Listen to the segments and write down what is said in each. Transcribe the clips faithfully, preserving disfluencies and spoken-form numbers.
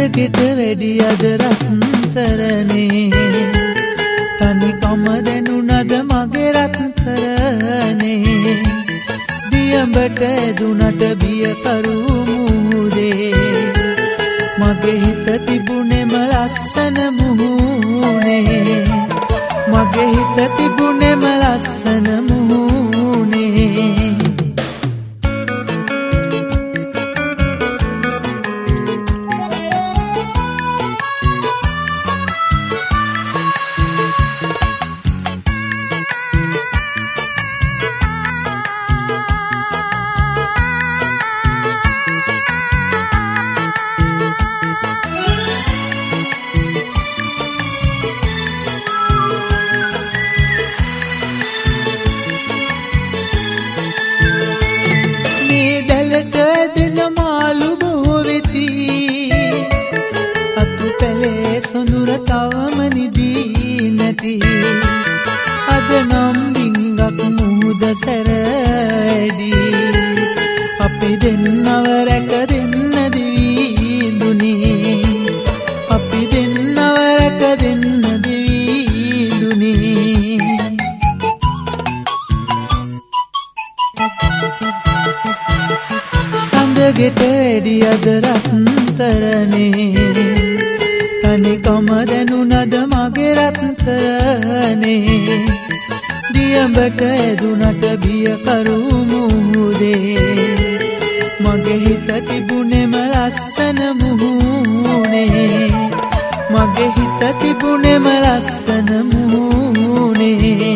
ගෙත වැඩි අද රත්තරනේ තනිකම දැනුණද මගේ රත්තරනේ දියඹට දුනට බිය කරු මුහුදේ මගේ හිත තිබුණෙම ලස්සන මුහුණේ මගේ හිත තිබුණෙම ලස්සන මුහුණේ සොඳුර තවම නිදී නැති අද නම් ඩිංගක් මුහුද සැරඩි අපි දෙන්නව රැක දෙන්න දිවිඳුනේ අපි දෙන්නව රැක දෙන්න දිවිඳුනේ සඳගෙට වැඩි අද රත්තරනේ තනිකම දැනුණද මගේ රත්තරනේ දියඹට දුනට බිය කරු මුහුදේ මගේ හිත තිබුණෙම ලස්සන මුහුණේ මගේ හිත තිබුණෙම ලස්සන මුහුණේ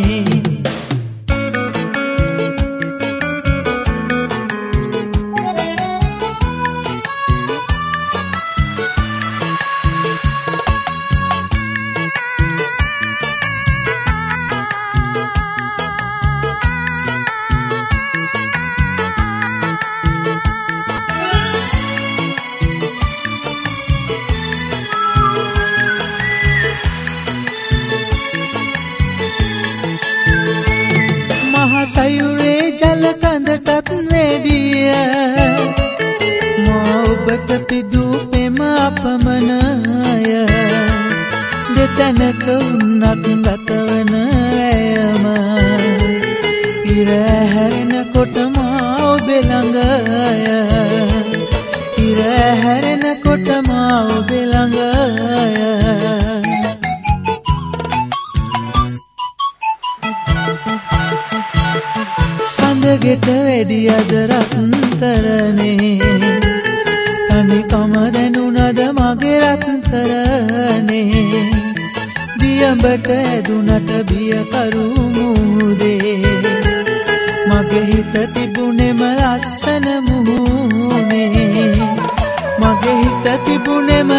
සයුරේ ජල කඳටත් වැඩිය මා ඔබට පිදූ පෙම අපමණය දෙතැනක උන්නත් ගතවන රැයම ඉර හැරෙනකොට මා ඔබේ ළඟය ඉර හැරෙනකොට මා ඔබේ ළඟය ගෙට වැඩි අද රත්තරනේ තනිකම දැනුණද මගේ රත්තරනේ දියඹට දුනට බිය කරු මුහුදේ මගේ හිත තිබුණෙම ලස්සන මුහුණේ මගේ හිත තිබුණෙම